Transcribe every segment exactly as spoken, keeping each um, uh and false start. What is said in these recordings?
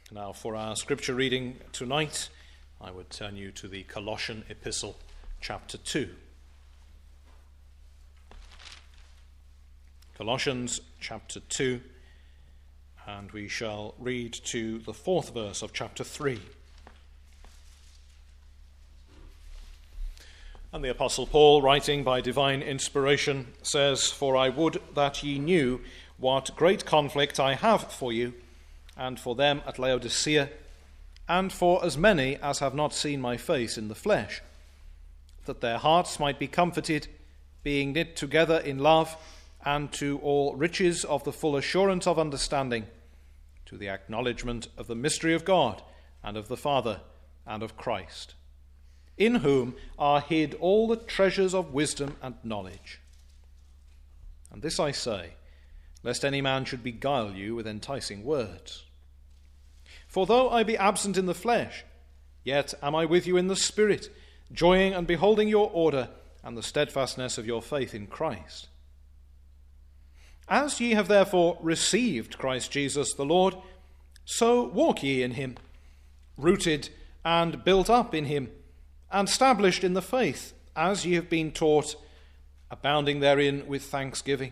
Now, for our scripture reading tonight, I would turn you to the Colossian Epistle, chapter two. Colossians chapter two, and we shall read to the fourth verse of chapter three. And the Apostle Paul, writing by divine inspiration, says, "For I would that ye knew what great conflict I have for you, and for them at Laodicea, and for as many as have not seen my face in the flesh, that their hearts might be comforted, being knit together in love, and to all riches of the full assurance of understanding, to the acknowledgement of the mystery of God, and of the Father, and of Christ, in whom are hid all the treasures of wisdom and knowledge. And this I say, lest any man should beguile you with enticing words. For though I be absent in the flesh, yet am I with you in the Spirit, joying and beholding your order and the steadfastness of your faith in Christ. As ye have therefore received Christ Jesus the Lord, so walk ye in him, rooted and built up in him, and established in the faith, as ye have been taught, abounding therein with thanksgiving.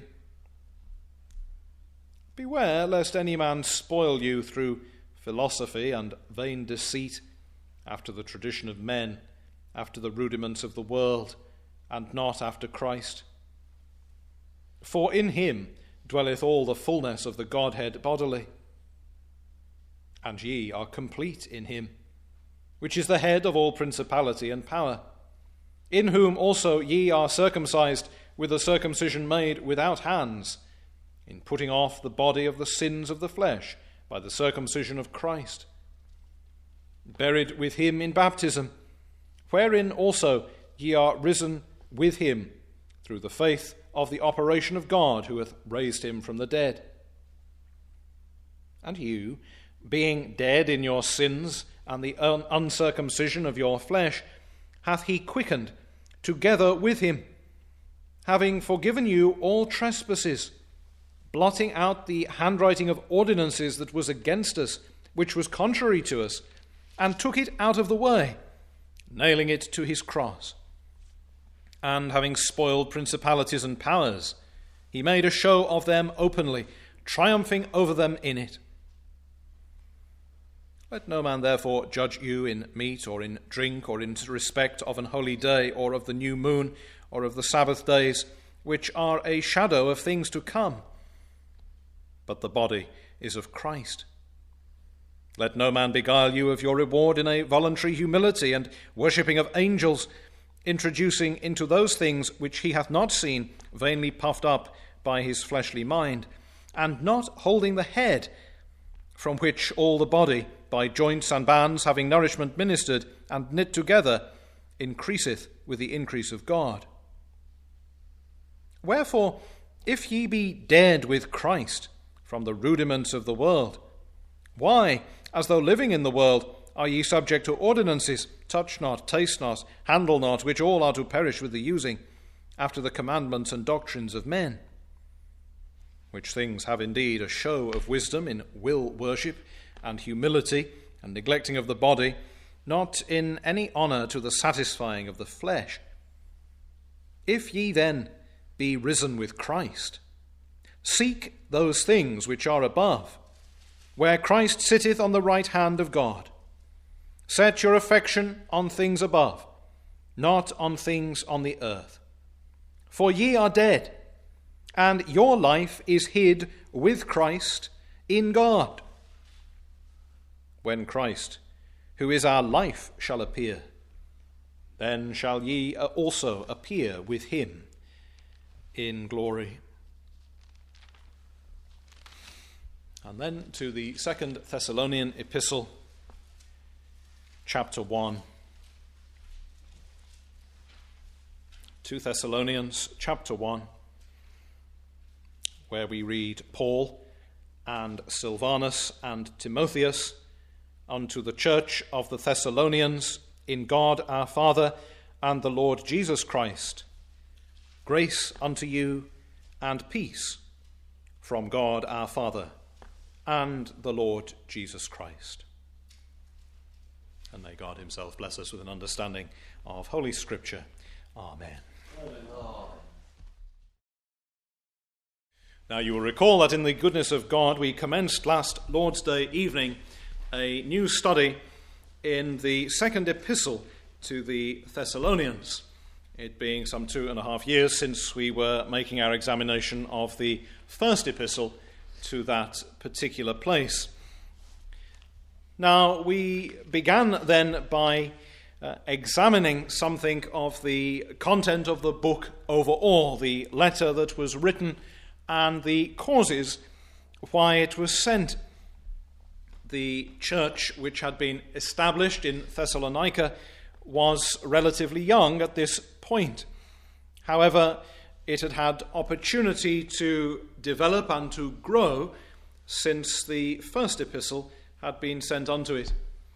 Beware lest any man spoil you through philosophy and vain deceit, after the tradition of men, after the rudiments of the world, and not after Christ. For in him dwelleth all the fullness of the Godhead bodily. And ye are complete in him, which is the head of all principality and power, in whom also ye are circumcised with a circumcision made without hands, in putting off the body of the sins of the flesh by the circumcision of Christ, buried with him in baptism, wherein also ye are risen with him through the faith of the operation of God, who hath raised him from the dead. And you, being dead in your sins and the un- uncircumcision of your flesh, hath he quickened together with him, having forgiven you all trespasses, blotting out the handwriting of ordinances that was against us, which was contrary to us, and took it out of the way, nailing it to his cross. And having spoiled principalities and powers, he made a show of them openly, triumphing over them in it. Let no man therefore judge you in meat or in drink or in respect of an holy day or of the new moon or of the Sabbath days, which are a shadow of things to come. But the body is of Christ. Let no man beguile you of your reward in a voluntary humility and worshipping of angels, introducing into those things which he hath not seen, vainly puffed up by his fleshly mind, and not holding the head, from which all the body, by joints and bands, having nourishment ministered and knit together, increaseth with the increase of God. Wherefore, if ye be dead with Christ from the rudiments of the world, why, as though living in the world, are ye subject to ordinances, touch not, taste not, handle not, which all are to perish with the using, after the commandments and doctrines of men? Which things have indeed a show of wisdom in will worship and humility and neglecting of the body, not in any honour to the satisfying of the flesh. If ye then be risen with Christ, seek those things which are above, where Christ sitteth on the right hand of God. Set your affection on things above, not on things on the earth. For ye are dead, and your life is hid with Christ in God. When Christ, who is our life, shall appear, then shall ye also appear with him in glory." And then to the Second Thessalonian Epistle, chapter one. Two Thessalonians, chapter one, where we read, "Paul and Silvanus and Timotheus unto the church of the Thessalonians in God our Father and the Lord Jesus Christ, grace unto you and peace from God our Father and the Lord Jesus Christ. And may God himself bless us with an understanding of Holy Scripture. Amen. Amen. Now you will recall that in the goodness of God we commenced last Lord's Day evening a new study in the second epistle to the Thessalonians, it being some two and a half years since we were making our examination of the first epistle to that particular place. Now we began then by uh, examining something of the content of the book overall, the letter that was written and the causes why it was sent. The church which had been established in Thessalonica was relatively young at this point. However, it had had opportunity to develop and to grow since the first epistle had been sent unto it.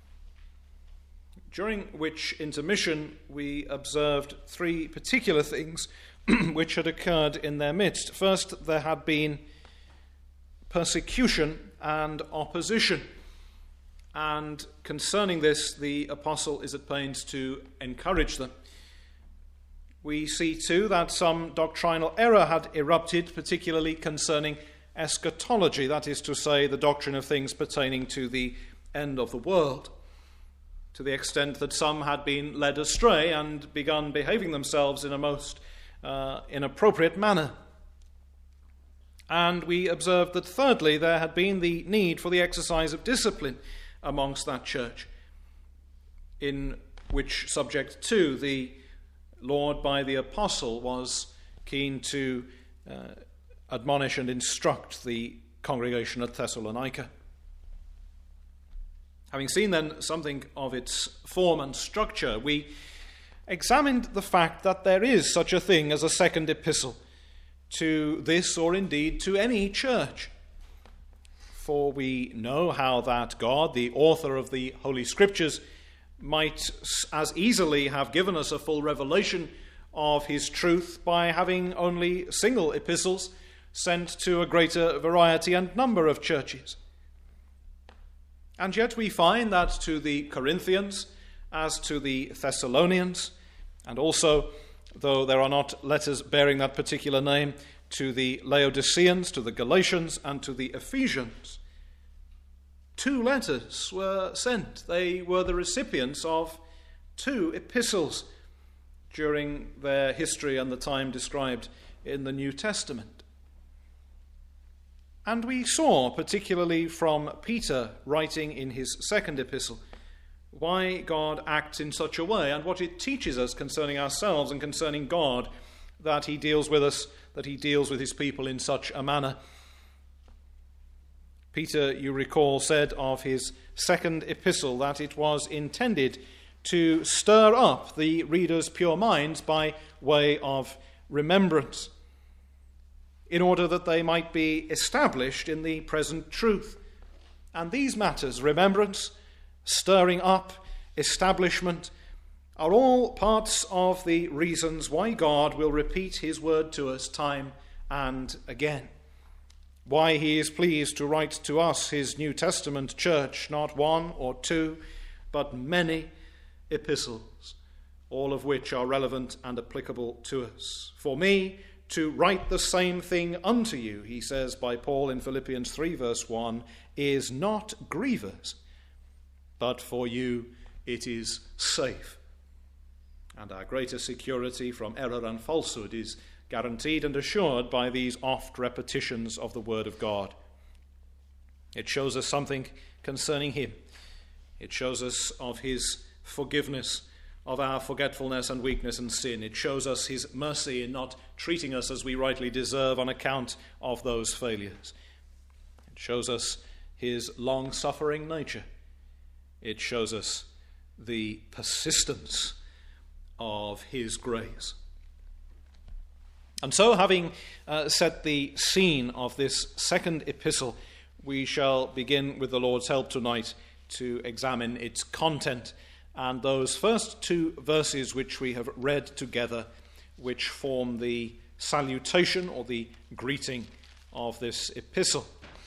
During which intermission we observed three particular things which had occurred in their midst. First, there had been persecution and opposition. And concerning this, the apostle is at pains to encourage them. We see too that some doctrinal error had erupted, particularly concerning eschatology, that is to say, the doctrine of things pertaining to the end of the world, to the extent that some had been led astray and begun behaving themselves in a most uh, inappropriate manner. And we observed that thirdly, there had been the need for the exercise of discipline amongst that church, in which subject too the Lord by the apostle was keen to uh, admonish and instruct the congregation at Thessalonica. Having seen then something of its form and structure, we examined the fact that there is such a thing as a second epistle to this, or indeed to any church. For we know how that God, the author of the Holy Scriptures, might as easily have given us a full revelation of his truth by having only single epistles sent to a greater variety and number of churches. And yet we find that to the Corinthians, as to the Thessalonians, and also, though there are not letters bearing that particular name, to the Laodiceans, to the Galatians, and to the Ephesians, two letters were sent. They were the recipients of two epistles during their history and the time described in the New Testament. And we saw, particularly from Peter writing in his second epistle, why God acts in such a way and what it teaches us concerning ourselves and concerning God, that he deals with us, that he deals with his people in such a manner. Peter, you recall, said of his second epistle that it was intended to stir up the reader's pure minds by way of remembrance, in order that they might be established in the present truth. And these matters, remembrance, stirring up, establishment, are all parts of the reasons why God will repeat his word to us time and again. Why he is pleased to write to us, his New Testament church, not one or two, but many epistles, all of which are relevant and applicable to us. For me to write the same thing unto you, he says by Paul in Philippians three verse one, is not grievous, but for you it is safe. And our greater security from error and falsehood is guaranteed and assured by these oft repetitions of the Word of God. It shows us something concerning him. It shows us of his forgiveness of our forgetfulness and weakness and sin. It shows us his mercy in not treating us as we rightly deserve on account of those failures. It shows us his long-suffering nature. It shows us the persistence of his grace. And so, having uh, set the scene of this second epistle, we shall begin with the Lord's help tonight to examine its content and those first two verses which we have read together, which form the salutation or the greeting of this epistle.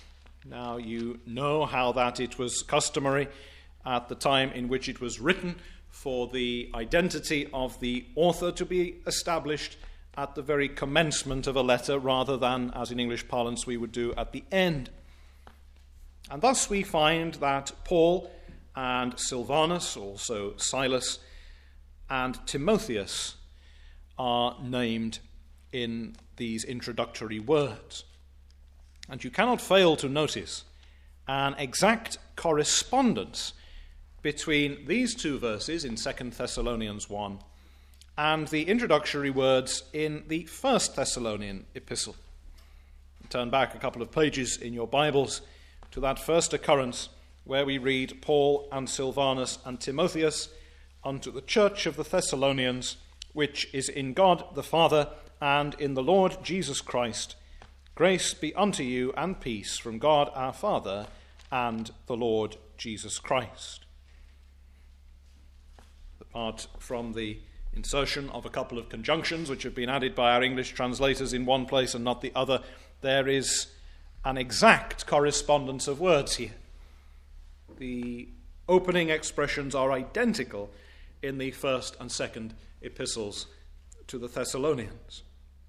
Now you know how that it was customary at the time in which it was written for the identity of the author to be established at the very commencement of a letter rather than, as in English parlance, we would do at the end. And thus we find that Paul and Silvanus, also Silas, and Timotheus are named in these introductory words. And you cannot fail to notice an exact correspondence between these two verses in Second Thessalonians one and the introductory words in the First Thessalonian epistle. Turn back a couple of pages in your Bibles to that first occurrence where we read, Paul and Silvanus and Timotheus unto the church of the Thessalonians, which is in God the Father and in the Lord Jesus Christ. Grace be unto you and peace from God our Father and the Lord Jesus Christ. Apart from the insertion of a couple of conjunctions which have been added by our English translators in one place and not the other, there is an exact correspondence of words here. The opening expressions are identical in the first and second epistles to the Thessalonians.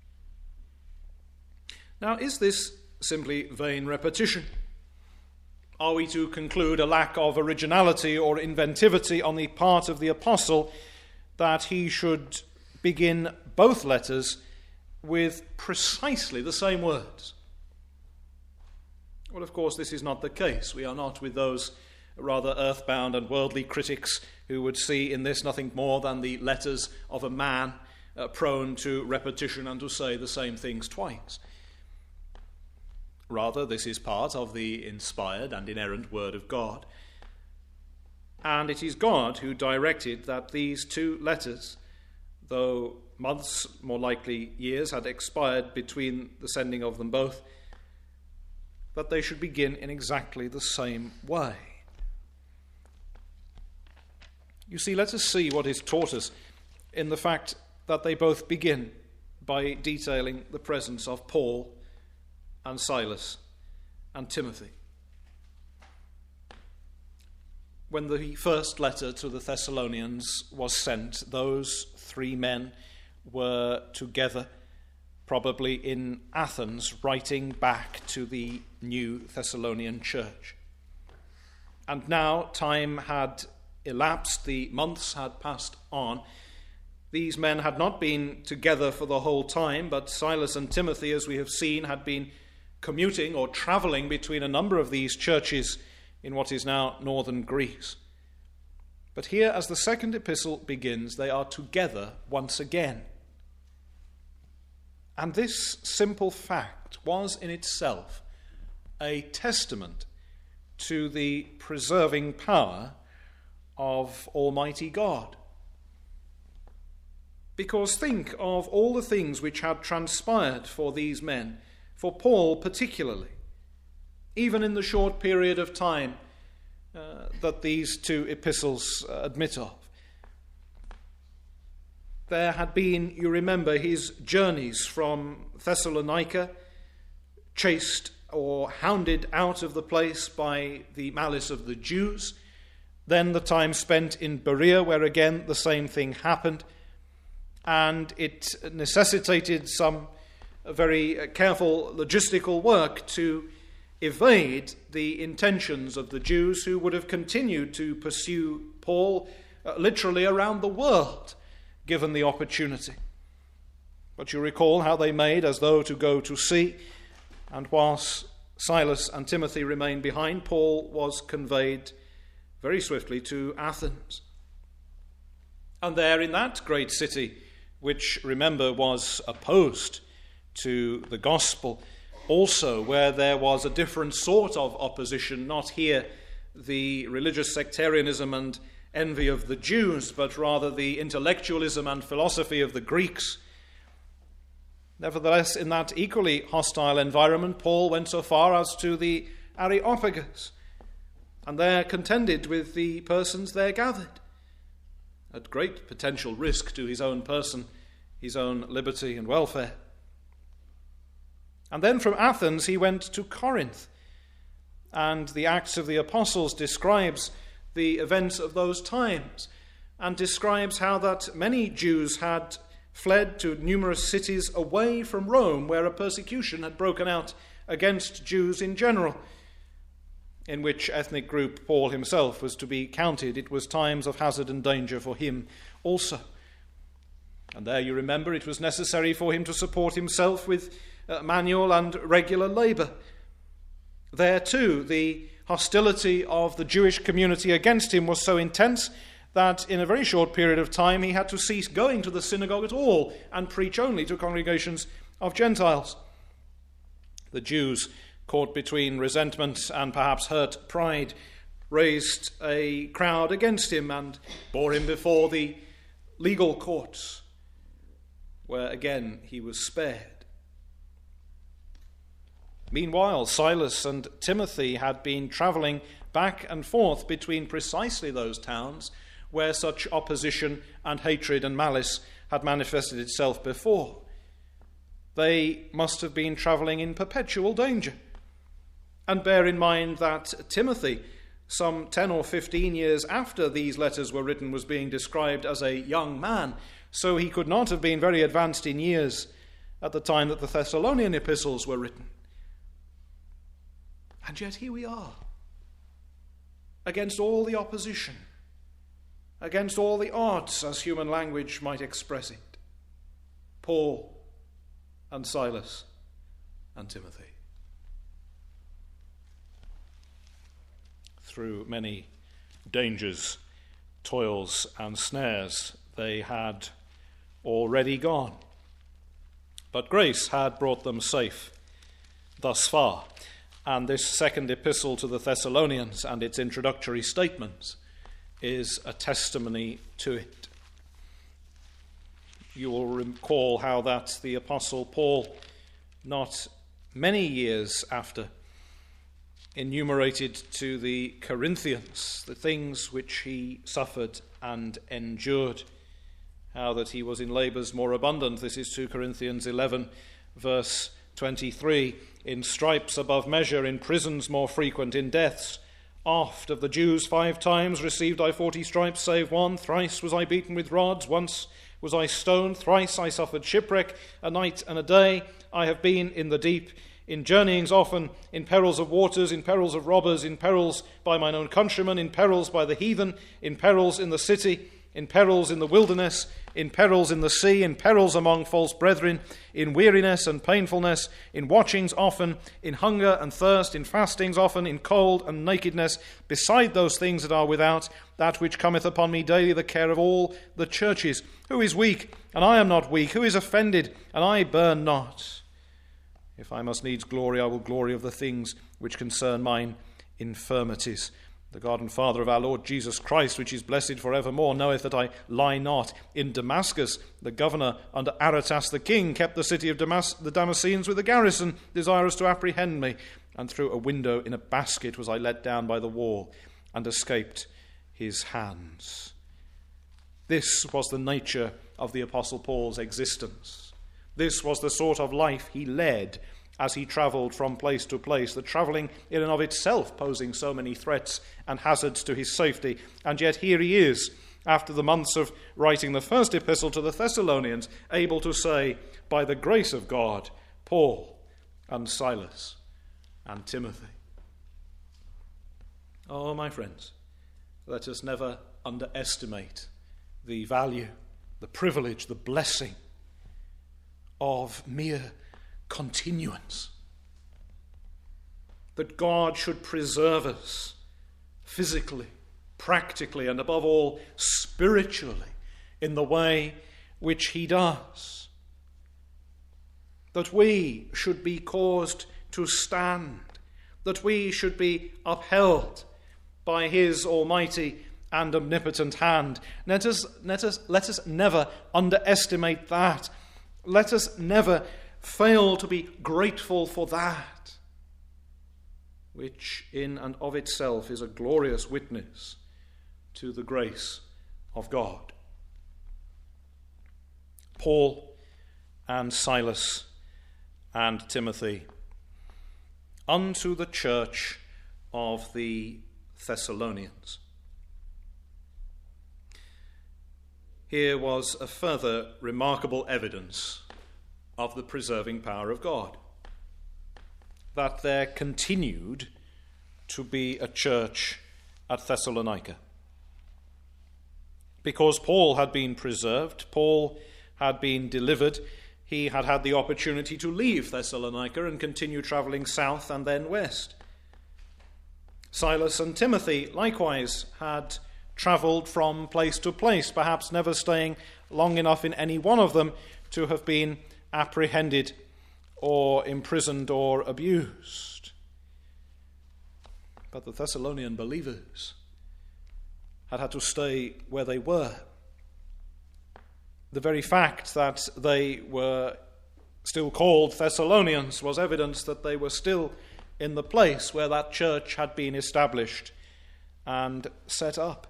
Now, is this simply vain repetition? Are we to conclude a lack of originality or inventivity on the part of the apostle that he should begin both letters with precisely the same words? Well, of course, this is not the case. We are not with those rather earthbound and worldly critics who would see in this nothing more than the letters of a man uh, prone to repetition and to say the same things twice. Rather, this is part of the inspired and inerrant Word of God. And it is God who directed that these two letters, though months, more likely years, had expired between the sending of them both, that they should begin in exactly the same way. You see, let us see what is taught us in the fact that they both begin by detailing the presence of Paul and Silas and Timothy. When the first letter to the Thessalonians was sent, those three men were together, probably in Athens, writing back to the new Thessalonian church. And now time had elapsed, the months had passed on. These men had not been together for the whole time, but Silas and Timothy, as we have seen, had been commuting or travelling between a number of these churches in what is now northern Greece. But here, as the second epistle begins, they are together once again. And this simple fact was in itself a testament to the preserving power of Almighty God. Because think of all the things which had transpired for these men, for Paul particularly, even in the short period of time uh, that these two epistles uh, admit of. There had been, you remember, his journeys from Thessalonica, chased or hounded out of the place by the malice of the Jews. Then the time spent in Berea, where again the same thing happened. And it necessitated some very careful logistical work to evade the intentions of the Jews, who would have continued to pursue Paul uh, literally around the world, given the opportunity. But you recall how they made as though to go to sea, and whilst Silas and Timothy remained behind, Paul was conveyed very swiftly to Athens. And there in that great city, which, remember, was opposed to the gospel, also where there was a different sort of opposition, not here the religious sectarianism and envy of the Jews, but rather the intellectualism and philosophy of the Greeks. Nevertheless, in that equally hostile environment, Paul went so far as to the Areopagus, and there contended with the persons there gathered, at great potential risk to his own person, his own liberty and welfare. And then from Athens he went to Corinth, and the Acts of the Apostles describes the events of those times and describes how that many Jews had fled to numerous cities away from Rome, where a persecution had broken out against Jews in general, in which ethnic group Paul himself was to be counted. It was times of hazard and danger for him also. And there, you remember, it was necessary for him to support himself with uh, manual and regular labour. There too, the hostility of the Jewish community against him was so intense that in a very short period of time he had to cease going to the synagogue at all and preach only to congregations of Gentiles. The Jews, caught between resentment and perhaps hurt pride, raised a crowd against him and bore him before the legal courts, where again he was spared. Meanwhile, Silas and Timothy had been travelling back and forth between precisely those towns where such opposition and hatred and malice had manifested itself before. They must have been travelling in perpetual danger. And bear in mind that Timothy, some ten or fifteen years after these letters were written, was being described as a young man, so he could not have been very advanced in years at the time that the Thessalonian epistles were written. And yet here we are, against all the opposition, against all the odds, as human language might express it, Paul and Silas and Timothy. Through many dangers, toils, and snares, they had already gone. But grace had brought them safe thus far. And this second epistle to the Thessalonians and its introductory statements is a testimony to it. You will recall how that the Apostle Paul, not many years after, enumerated to the Corinthians the things which he suffered and endured, how that he was in labours more abundant. This is two Corinthians eleven, verse twenty-three, in stripes above measure, in prisons more frequent, in deaths oft. Of the Jews five times received I forty stripes, save one. Thrice was I beaten with rods, once was I stoned, thrice I suffered shipwreck, a night and a day I have been in the deep, in journeyings often, in perils of waters, in perils of robbers, in perils by mine own countrymen, in perils by the heathen, in perils in the city, in perils in the wilderness, in perils in the sea, in perils among false brethren, in weariness and painfulness, in watchings often, in hunger and thirst, in fastings often, in cold and nakedness, beside those things that are without, that which cometh upon me daily, the care of all the churches. Who is weak, and I am not weak? Who is offended, and I burn not? If I must needs glory, I will glory of the things which concern mine infirmities. The God and Father of our Lord Jesus Christ, which is blessed for evermore, knoweth that I lie not. In Damascus, the governor under Aretas the king kept the city of Damas- the Damascenes with a garrison, desirous to apprehend me. And through a window in a basket was I let down by the wall, and escaped his hands. This was the nature of the Apostle Paul's existence. This was the sort of life he led as he travelled from place to place, the travelling in and of itself posing so many threats and hazards to his safety. And yet here he is, after the months of writing the first epistle to the Thessalonians, able to say, by the grace of God, Paul and Silas and Timothy. Oh, my friends, let us never underestimate the value, the privilege, the blessing of mere continuance. That God should preserve us physically, practically, and above all, spiritually, in the way which he does. That we should be caused to stand, that we should be upheld by his almighty and omnipotent hand. Let us, let us, let us never underestimate that. Let us never fail to be grateful for that, which in and of itself is a glorious witness to the grace of God. Paul and Silas and Timothy, unto the church of the Thessalonians. Here was a further remarkable evidence of the preserving power of God, that there continued to be a church at Thessalonica. Because Paul had been preserved, Paul had been delivered, he had had the opportunity to leave Thessalonica and continue travelling south and then west. Silas and Timothy likewise had travelled from place to place, perhaps never staying long enough in any one of them to have been apprehended or imprisoned or abused. But the Thessalonian believers had had to stay where they were. The very fact that they were still called Thessalonians was evidence that they were still in the place where that church had been established and set up.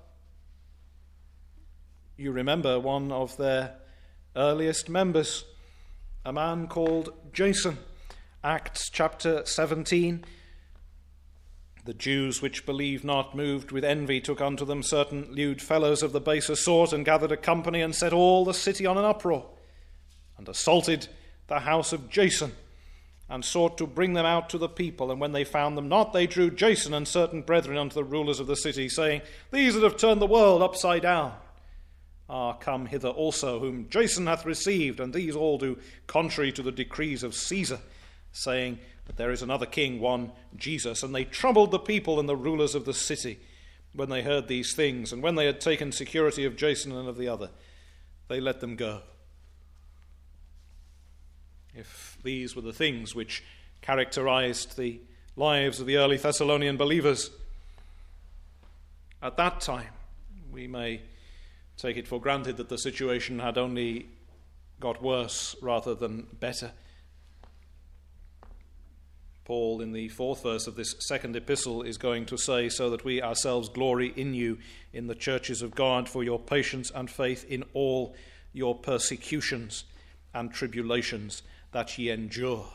You remember one of their earliest members, a man called Jason. Acts chapter seventeen. The Jews which believed not, moved with envy, took unto them certain lewd fellows of the baser sort, and gathered a company, and set all the city on an uproar, and assaulted the house of Jason, and sought to bring them out to the people. And when they found them not, they drew Jason and certain brethren unto the rulers of the city, saying, These that have turned the world upside down are come hither also, whom Jason hath received, and these all do contrary to the decrees of Caesar, saying that there is another king, one Jesus. And they troubled the people and the rulers of the city when they heard these things. And when they had taken security of Jason and of the other, they let them go. If these were the things which characterized the lives of the early Thessalonian believers at that time, we may take it for granted that the situation had only got worse rather than better. Paul, in the fourth verse of this second epistle, is going to say, So that we ourselves glory in you in the churches of God for your patience and faith in all your persecutions and tribulations that ye endure.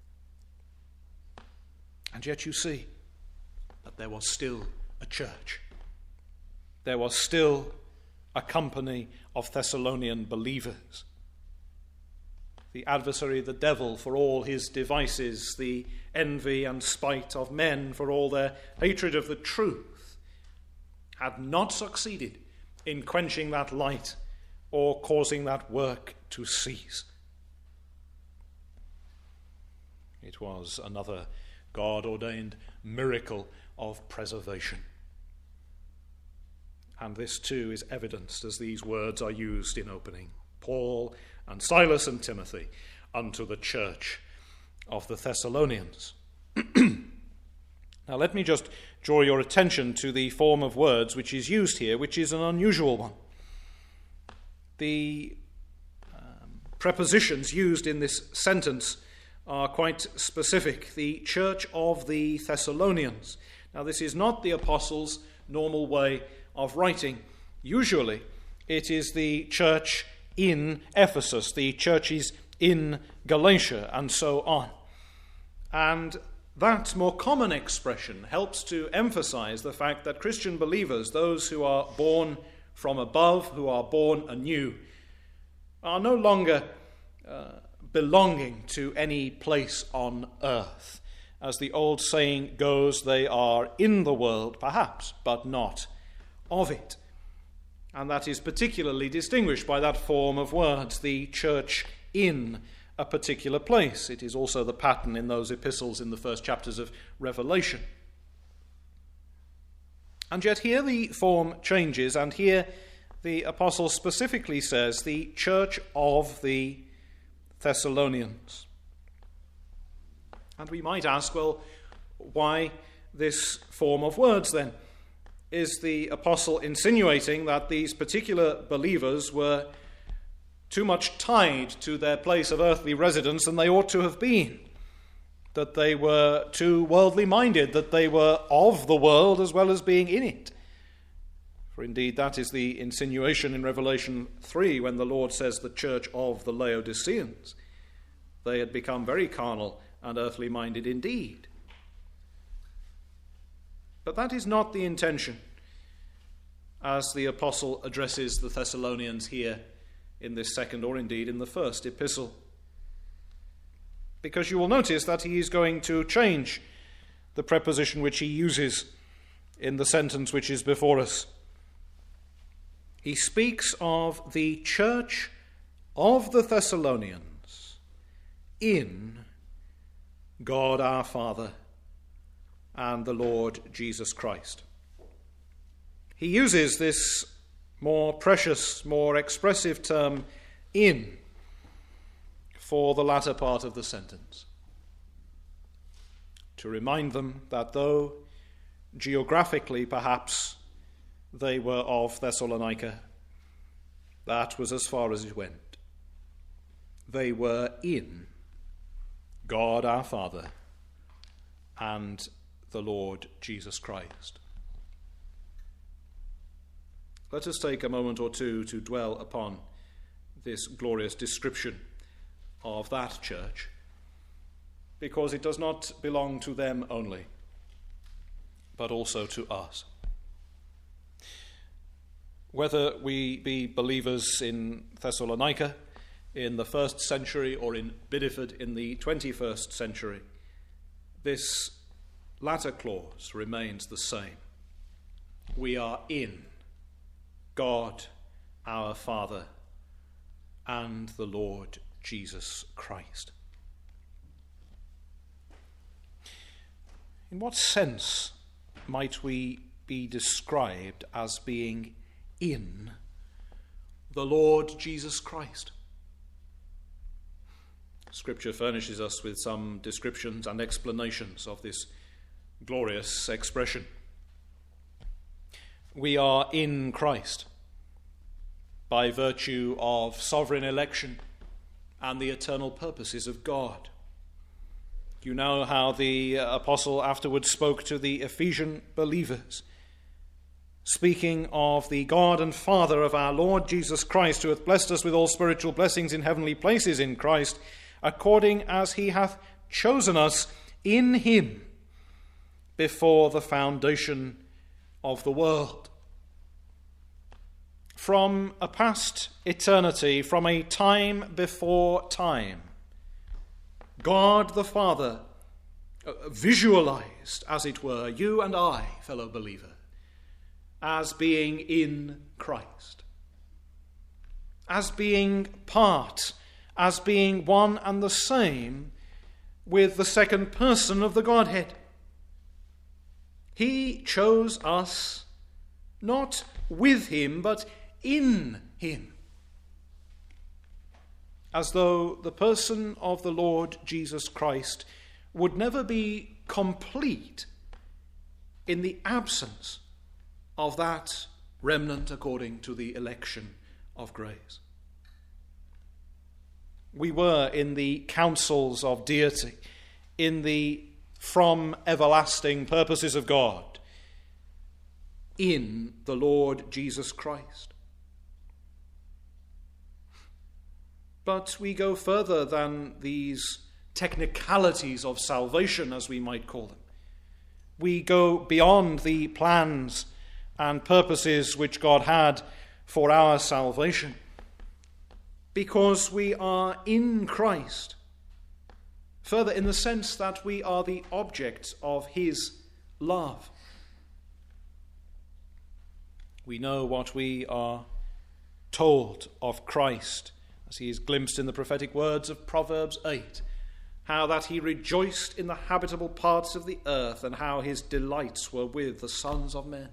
And yet you see that there was still a church. There was still a company of Thessalonian believers. The adversary, the devil, for all his devices, the envy and spite of men for all their hatred of the truth, had not succeeded in quenching that light or causing that work to cease. It was another God-ordained miracle of preservation. And this too is evidenced as these words are used in opening. Paul and Silas and Timothy unto the church of the Thessalonians. Now let me just draw your attention to the form of words which is used here, which is an unusual one. The um, prepositions used in this sentence are quite specific. The church of the Thessalonians. Now this is not the apostles' normal way of writing. Usually it is the church in Ephesus, the churches in Galatia, and so on. And that more common expression helps to emphasize the fact that Christian believers, those who are born from above, who are born anew, are no longer uh, belonging to any place on earth. As the old saying goes, they are in the world, perhaps, but not of it. And that is particularly distinguished by that form of words, the church in a particular place. It is also the pattern in those epistles in the first chapters of Revelation. And yet here the form changes, and here the apostle specifically says the church of the Thessalonians. And we might ask, well, why this form of words then? Is the apostle insinuating that these particular believers were too much tied to their place of earthly residence than they ought to have been? That they were too worldly minded, that they were of the world as well as being in it? For indeed that is the insinuation in Revelation three when the Lord says the church of the Laodiceans. They had become very carnal and earthly minded indeed. But that is not the intention as the apostle addresses the Thessalonians here in this second, or indeed in the first epistle. Because you will notice that he is going to change the preposition which he uses in the sentence which is before us. He speaks of the church of the Thessalonians in God our Father and the Lord Jesus Christ. He uses this more precious, more expressive term, in, for the latter part of the sentence, to remind them that though geographically perhaps they were of Thessalonica, that was as far as it went. They were in God our Father and the Lord Jesus Christ. Let us take a moment or two to dwell upon this glorious description of that church, because it does not belong to them only, but also to us. Whether we be believers in Thessalonica in the first century or in Bideford in the twenty-first century, this latter clause remains the same. We are in God our Father and the Lord Jesus Christ. In what sense might we be described as being in the Lord Jesus Christ? Scripture furnishes us with some descriptions and explanations of this glorious expression. We are in Christ by virtue of sovereign election and the eternal purposes of God. You know how the apostle afterwards spoke to the Ephesian believers, speaking of the God and Father of our Lord Jesus Christ, who hath blessed us with all spiritual blessings in heavenly places in Christ, according as he hath chosen us in him before the foundation of the world. From a past eternity, from a time before time, God the Father visualized, as it were, you and I, fellow believer, as being in Christ, as being part, as being one and the same with the second person of the Godhead. He chose us not with him, but in him, as though the person of the Lord Jesus Christ would never be complete in the absence of that remnant according to the election of grace. We were in the counsels of deity, in the from everlasting purposes of God, in the Lord Jesus Christ. But we go further than these technicalities of salvation, as we might call them. We go beyond the plans and purposes which God had for our salvation, because we are in Christ. Further, in the sense that we are the object of his love. We know what we are told of Christ as he is glimpsed in the prophetic words of Proverbs eight, how that he rejoiced in the habitable parts of the earth, and how his delights were with the sons of men.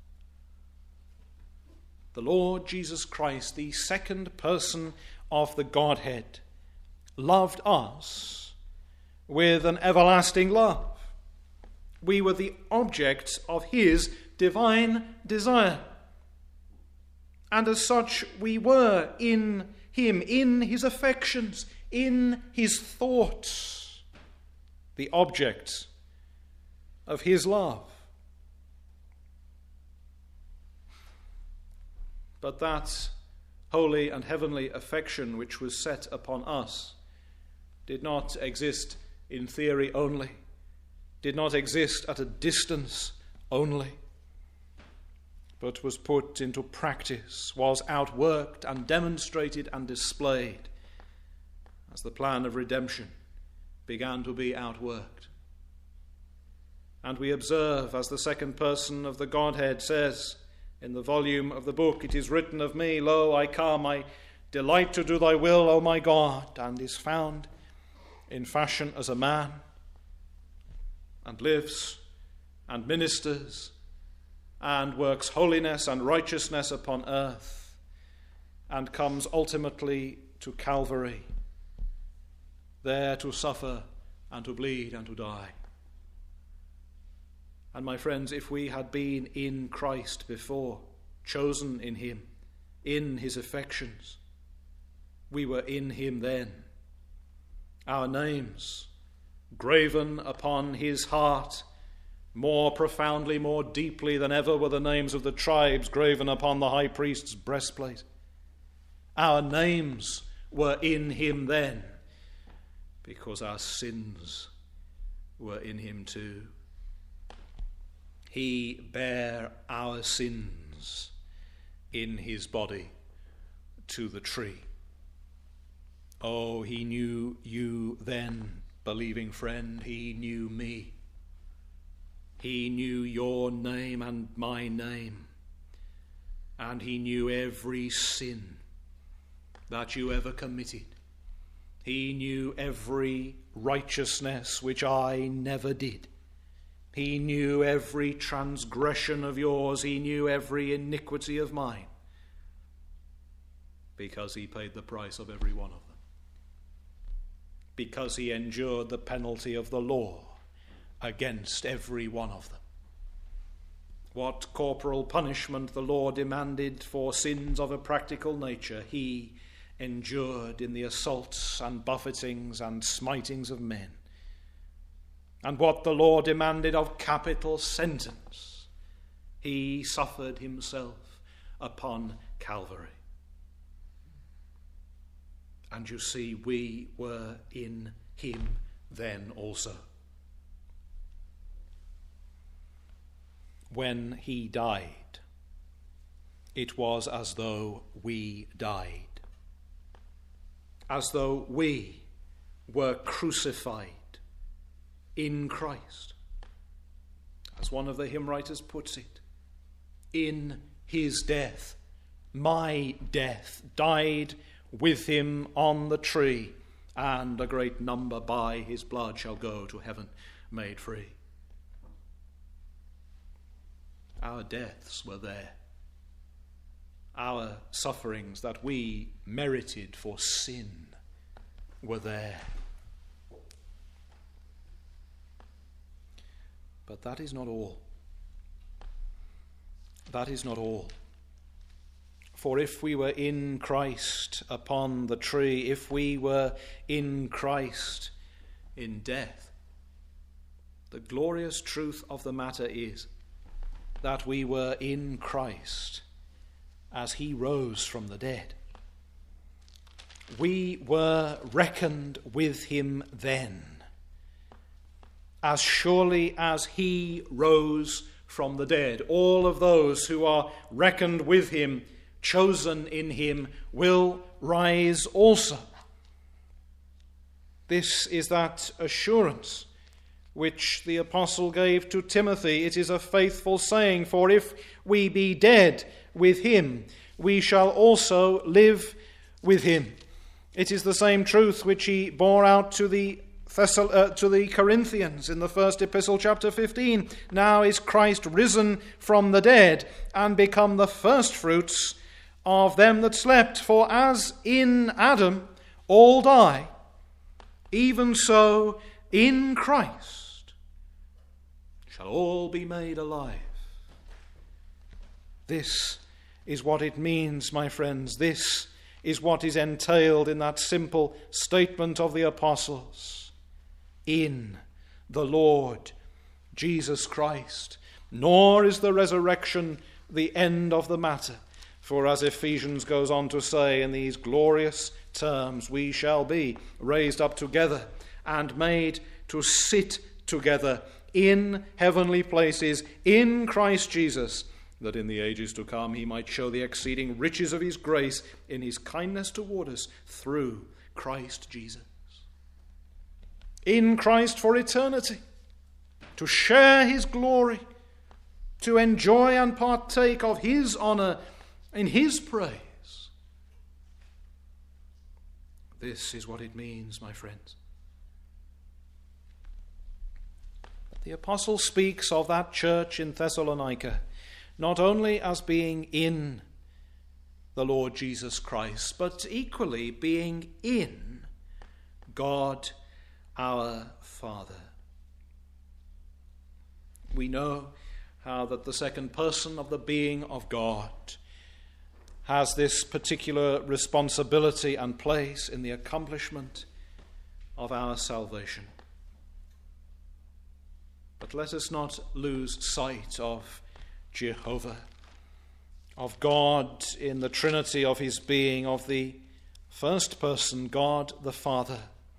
The Lord Jesus Christ, the second person of the Godhead, loved us with an everlasting love. We were the object of his divine desire. And as such, we were in him, in his affections, in his thoughts, the object of his love. But that holy and heavenly affection which was set upon us did not exist in theory only, did not exist at a distance only, but was put into practice, was outworked and demonstrated and displayed as the plan of redemption began to be outworked. And we observe, as the second person of the Godhead says in the volume of the book, "It is written of me, lo, I come, I delight to do thy will, O my God," and is found in fashion as a man, and lives and ministers and works holiness and righteousness upon earth, and comes ultimately to Calvary, there to suffer and to bleed and to die. And my friends, if we had been in Christ before, chosen in him, in his affections, we were in him then. Our names graven upon his heart more profoundly, more deeply than ever were the names of the tribes graven upon the high priest's breastplate. Our names were in him then, because our sins were in him too. He bare our sins in his body to the tree. Oh, he knew you then, believing friend. He knew me. He knew your name and my name. And he knew every sin that you ever committed. He knew every righteousness which I never did. He knew every transgression of yours. He knew every iniquity of mine, because he paid the price of every one of them. Because he endured the penalty of the law against every one of them. What corporal punishment the law demanded for sins of a practical nature, he endured in the assaults and buffetings and smitings of men. And what the law demanded of capital sentence, he suffered himself upon Calvary. And you see, we were in him then also. When he died, it was as though we died, as though we were crucified in Christ. As one of the hymn writers puts it, in his death, my death died with him on the tree, and a great number by his blood shall go to heaven made free. Our deaths were there. Our sufferings that we merited for sin were there. But that is not all. That is not all. For if we were in Christ upon the tree, if we were in Christ in death, the glorious truth of the matter is that we were in Christ as he rose from the dead. We were reckoned with him then, as surely as he rose from the dead. All of those who are reckoned with him, chosen in him, will rise also. This is that assurance which the apostle gave to Timothy. It is a faithful saying, for if we be dead with him, we shall also live with him. It is the same truth which he bore out to the Thessal- uh, to the Corinthians in the first epistle, chapter fifteen. Now is Christ risen from the dead and become the firstfruits of them that slept. For as in Adam all die, even so in Christ shall all be made alive. This is what it means, my friends. This is what is entailed in that simple statement of the apostles. In the Lord Jesus Christ. Nor is the resurrection the end of the matter. For as Ephesians goes on to say in these glorious terms, we shall be raised up together and made to sit together in heavenly places in Christ Jesus, that in the ages to come he might show the exceeding riches of his grace in his kindness toward us through Christ Jesus. In Christ for eternity, to share his glory, to enjoy and partake of his honor in his praise. This is what it means, my friends. The apostle speaks of that church in Thessalonica not only as being in the Lord Jesus Christ, but equally being in God our Father. We know how that the second person of the being of God has this particular responsibility and place in the accomplishment of our salvation. But let us not lose sight of Jehovah, of God in the Trinity of his being, of the first person, God the Father,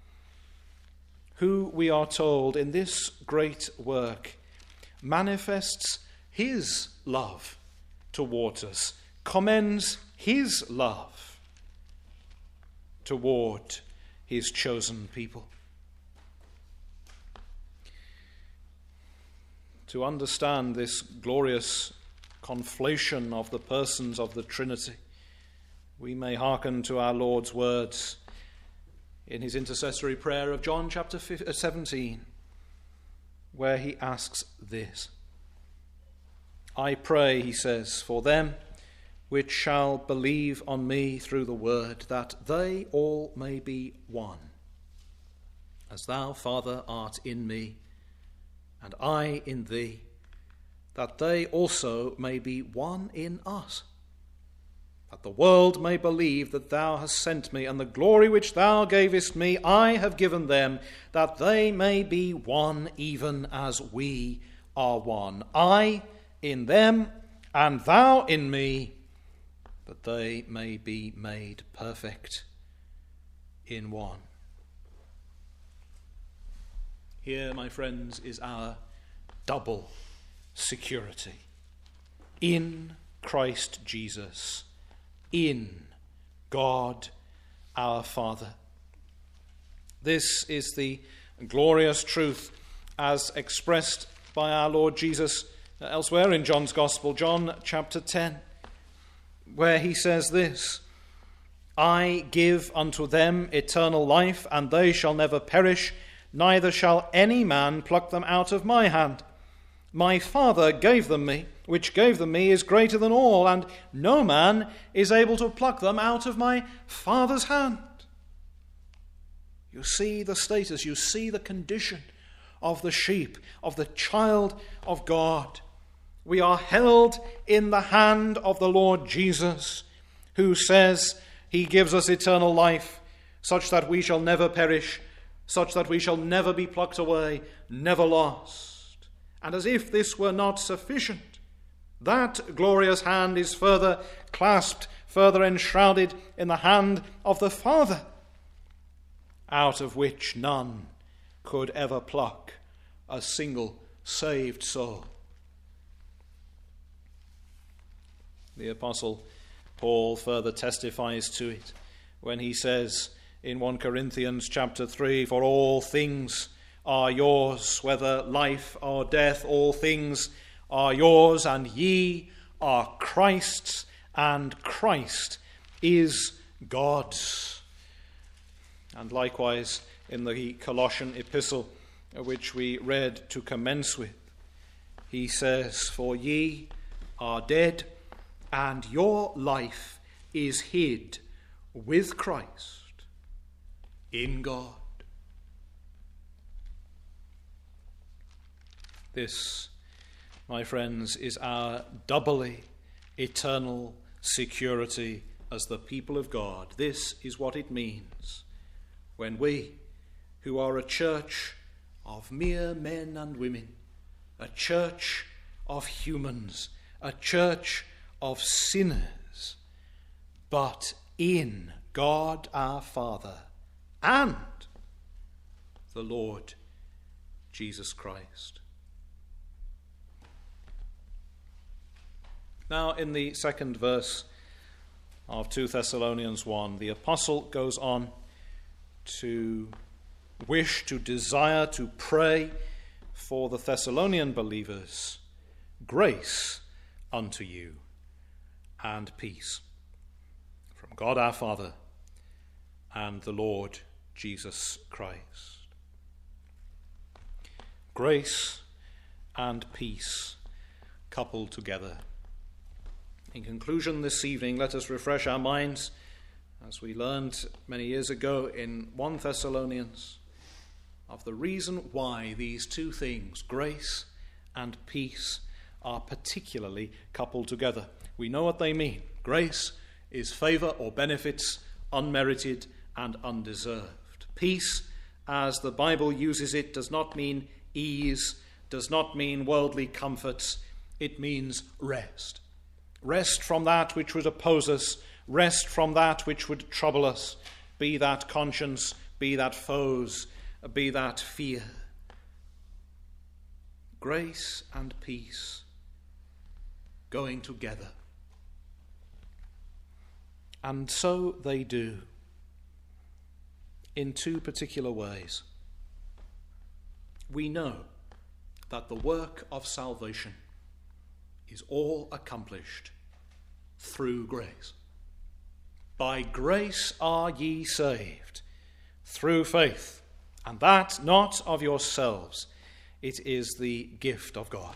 who, we are told, in this great work manifests his love towards us, commends his love toward his chosen people. To understand this glorious conflation of the persons of the Trinity, we may hearken to our Lord's words in his intercessory prayer of John chapter seventeen, where he asks this: I pray, he says, for them which shall believe on me through the word, that they all may be one, as thou, Father, art in me, and I in thee, that they also may be one in us, that the world may believe that thou hast sent me, and the glory which thou gavest me I have given them, that they may be one even as we are one, I in them, and thou in me, that they may be made perfect in one. Here, my friends, is our double security. In Christ Jesus, in God our Father. This is the glorious truth as expressed by our Lord Jesus elsewhere in John's Gospel, John chapter ten, where he says this: I give unto them eternal life, and they shall never perish, neither shall any man pluck them out of my hand. My Father gave them me, which gave them me is greater than all, and no man is able to pluck them out of my Father's hand. You see the status, you see the condition of the sheep, of the child of God. We are held in the hand of the Lord Jesus, who says he gives us eternal life, such that we shall never perish, such that we shall never be plucked away, never lost. And as if this were not sufficient, that glorious hand is further clasped, further enshrouded in the hand of the Father, out of which none could ever pluck a single saved soul. The Apostle Paul further testifies to it when he says in First Corinthians chapter three, for all things are yours, whether life or death, all things are yours, and ye are Christ's, and Christ is God's. And likewise in the Colossian epistle, which we read to commence with, he says, for ye are dead, and your life is hid with Christ in God. This, my friends, is our doubly eternal security as the people of God. This is what it means when we, who are a church of mere men and women, a church of humans, a church of sinners, but in God our Father and the Lord Jesus Christ. Now, in the second verse of Second Thessalonians one, the apostle goes on to wish, to desire, to pray for the Thessalonian believers, grace unto you and peace from God our Father and the Lord Jesus Christ. Grace and peace coupled together. In conclusion this evening, let us refresh our minds, as we learned many years ago in First Thessalonians, of the reason why these two things, grace and peace, are particularly coupled together. We know what they mean. Grace is favour or benefits, unmerited and undeserved. Peace, as the Bible uses it, does not mean ease, does not mean worldly comforts. It means rest. Rest from that which would oppose us, rest from that which would trouble us, be that conscience, be that foes, be that fear. Grace and peace going together. And so they do, in two particular ways. We know that the work of salvation is all accomplished through grace. By grace are ye saved, through faith, and that not of yourselves. It is the gift of God.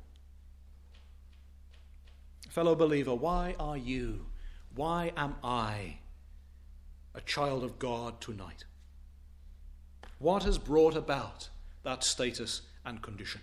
Fellow believer, why are you, why am I a child of God tonight? What has brought about that status and condition?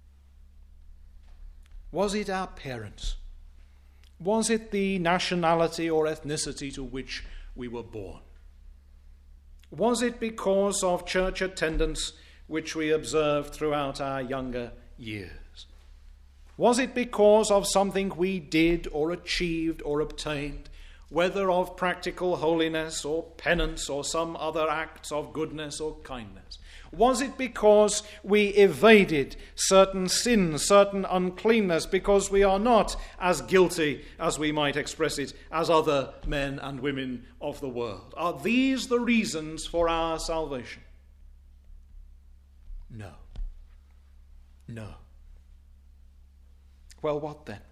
Was it our parents? Was it the nationality or ethnicity to which we were born? Was it because of church attendance which we observed throughout our younger years? Was it because of something we did or achieved or obtained, whether of practical holiness or penance or some other acts of goodness or kindness? Was it because we evaded certain sins, certain uncleanness, because we are not as guilty, as we might express it, as other men and women of the world? Are these the reasons for our salvation? No. No. Well, what then?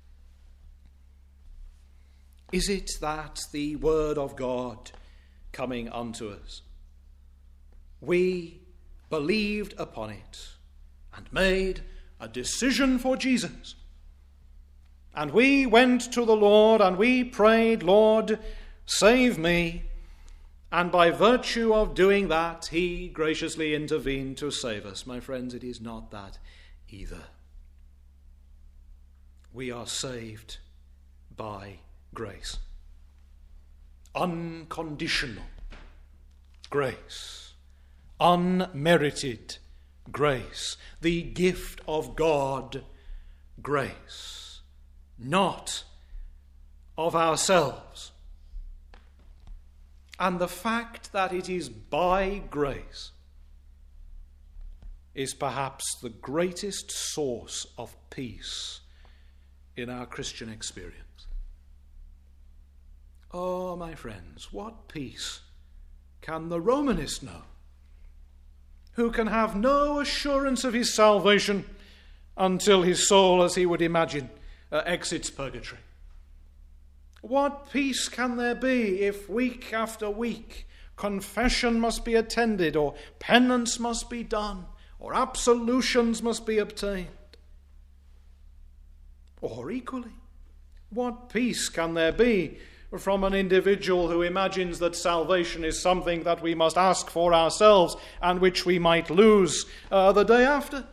Is it that the word of God coming unto us, we believed upon it and made a decision for Jesus, and we went to the Lord and we prayed, Lord, save me, and by virtue of doing that, he graciously intervened to save us? My friends, it is not that either. We are saved by grace. Unconditional grace. Unmerited grace. The gift of God, grace. Not of ourselves. And the fact that it is by grace is perhaps the greatest source of peace in our Christian experience. Oh, my friends, what peace can the Romanist know, who can have no assurance of his salvation until his soul, as he would imagine, uh, exits purgatory? What peace can there be if week after week confession must be attended, or penance must be done, or absolutions must be obtained? Or equally, what peace can there be from an individual who imagines that salvation is something that we must ask for ourselves and which we might lose uh, the day after?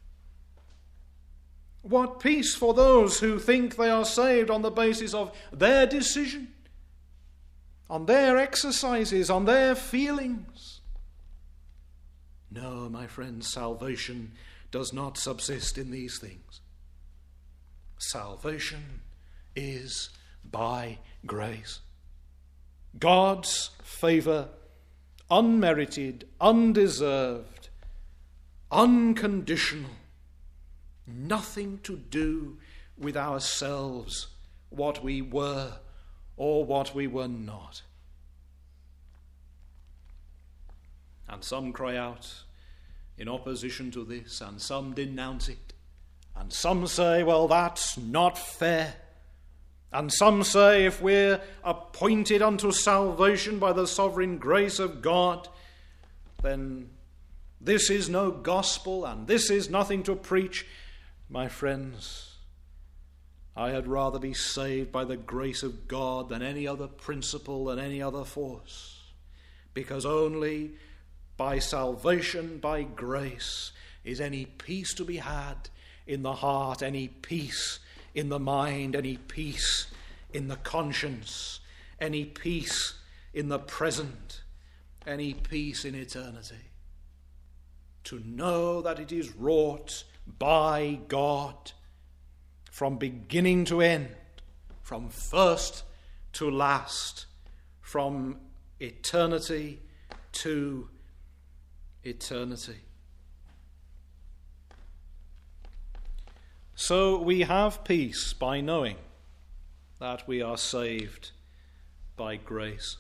What peace for those who think they are saved on the basis of their decision, on their exercises, on their feelings? No, my friends, salvation does not subsist in these things. Salvation is by grace. God's favour, unmerited, undeserved, unconditional, nothing to do with ourselves what we were or what we were not. And some cry out in opposition to this, and some denounce it, and some say, well, that's not fair. And some say, if we're appointed unto salvation by the sovereign grace of God, then this is no gospel and this is nothing to preach. My friends, I had rather be saved by the grace of God than any other principle, than any other force, because only by salvation, by grace, is any peace to be had in the heart, any peace in the mind, any peace in the conscience, any peace in the present, any peace in eternity. To know that it is wrought by God from beginning to end, from first to last, from eternity to eternity. So we have peace by knowing that we are saved by grace.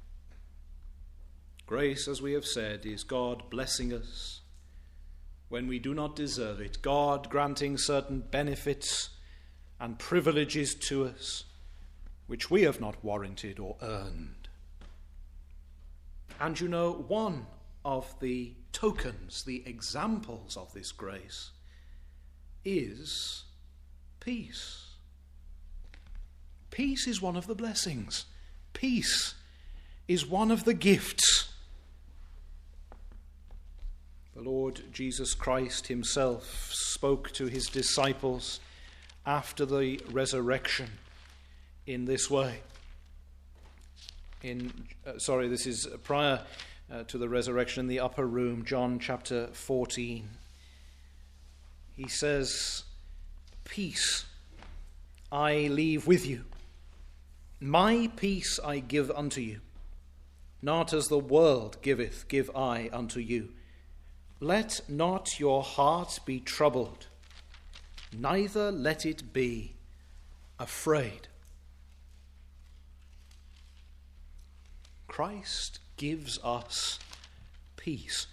Grace, as we have said, is God blessing us when we do not deserve it, God granting certain benefits and privileges to us which we have not warranted or earned. And you know, one of the tokens, the examples of this grace is peace. Peace is one of the blessings. Peace is one of the gifts. The Lord Jesus Christ himself spoke to his disciples after the resurrection in this way. In uh, sorry, this is prior uh, to the resurrection in the upper room, John chapter fourteen. He says, "Peace I leave with you. My peace I give unto you. Not as the world giveth, give I unto you. Let not your heart be troubled, neither let it be afraid." Christ gives us peace.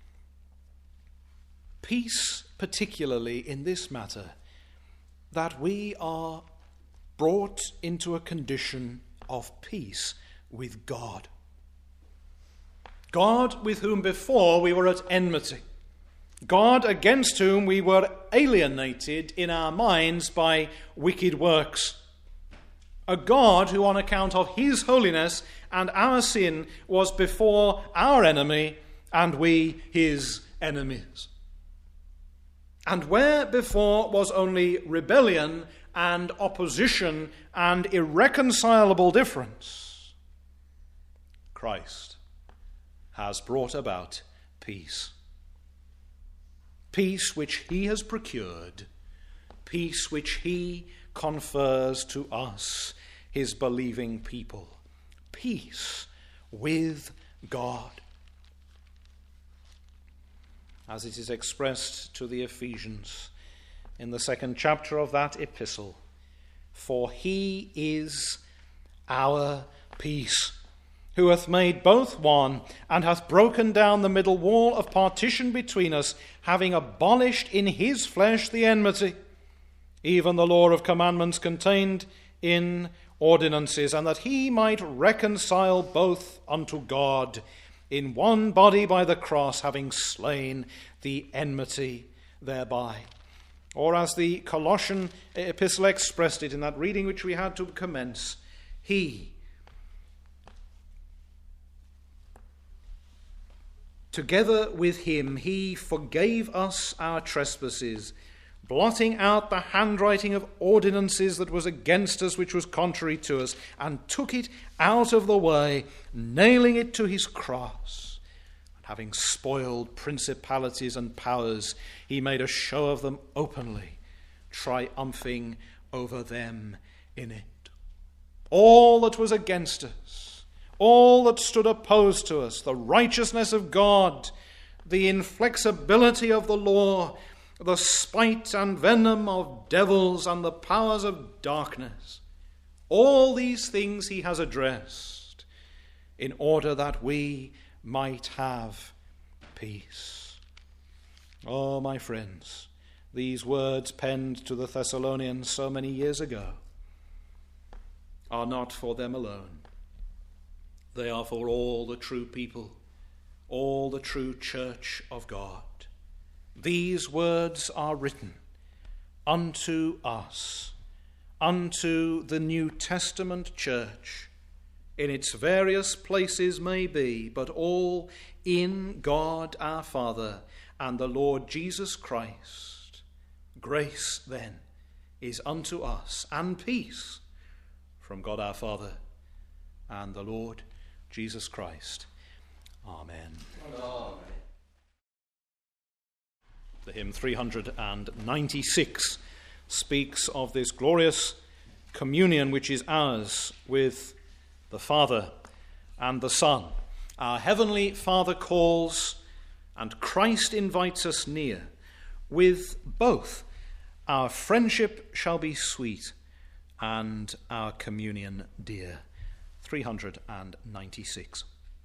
Peace, particularly in this matter, that we are brought into a condition of peace with God. God with whom before we were at enmity. God against whom we were alienated in our minds by wicked works. A God who on account of his holiness and our sin was before our enemy and we his enemies. And where before was only rebellion and opposition and irreconcilable difference, Christ has brought about peace. Peace which he has procured, peace which he confers to us, his believing people. Peace with God. As it is expressed to the Ephesians in the second chapter of that epistle, "For he is our peace, who hath made both one, and hath broken down the middle wall of partition between us, having abolished in his flesh the enmity, even the law of commandments contained in ordinances, and that he might reconcile both unto God in one body by the cross, having slain the enmity thereby." Or as the Colossian epistle expressed it in that reading which we had to commence, he, together with him, he forgave us our trespasses, blotting out the handwriting of ordinances that was against us, which was contrary to us, and took it out of the way, nailing it to his cross. And having spoiled principalities and powers, he made a show of them openly, triumphing over them in it. All that was against us, all that stood opposed to us, the righteousness of God, the inflexibility of the law, the spite and venom of devils and the powers of darkness. All these things he has addressed in order that we might have peace. Oh, my friends, these words penned to the Thessalonians so many years ago are not for them alone. They are for all the true people, all the true church of God. These words are written unto us, unto the New Testament church, in its various places may be, but all in God our Father and the Lord Jesus Christ. Grace, then, is unto us, and peace from God our Father and the Lord Jesus Christ. Amen. Amen. The hymn three hundred ninety-six speaks of this glorious communion which is ours with the Father and the Son. Our heavenly Father calls, and Christ invites us near. With both, our friendship shall be sweet, and our communion dear. three hundred ninety-six.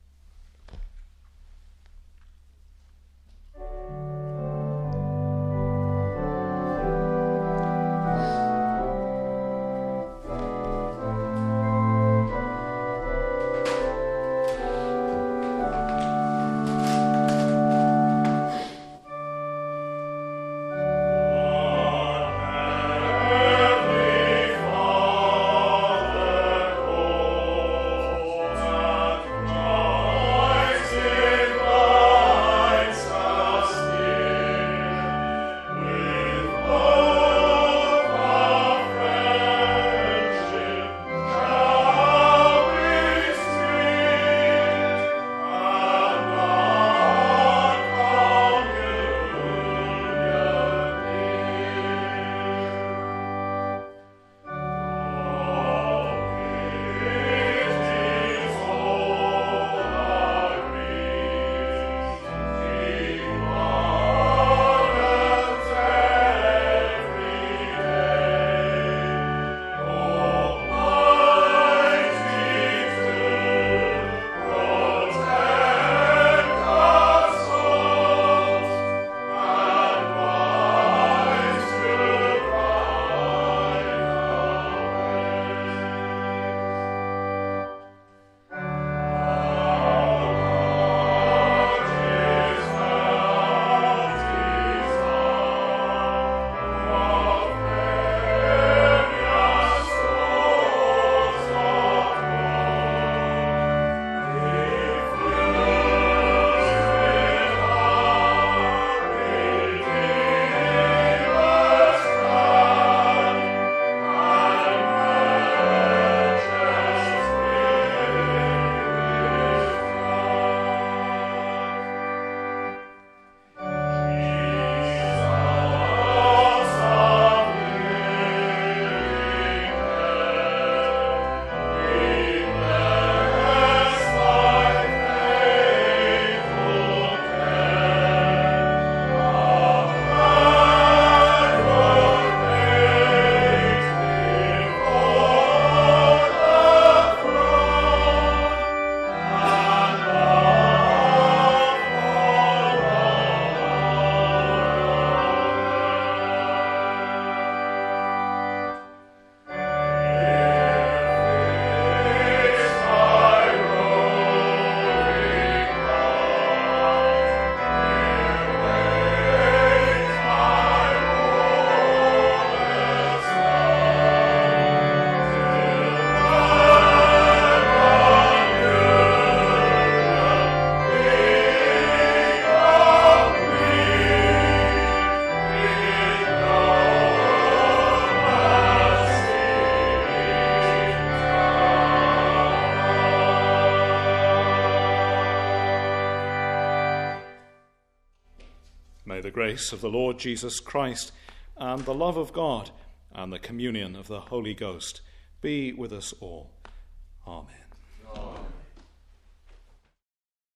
May the grace of the Lord Jesus Christ and the love of God and the communion of the Holy Ghost be with us all. Amen.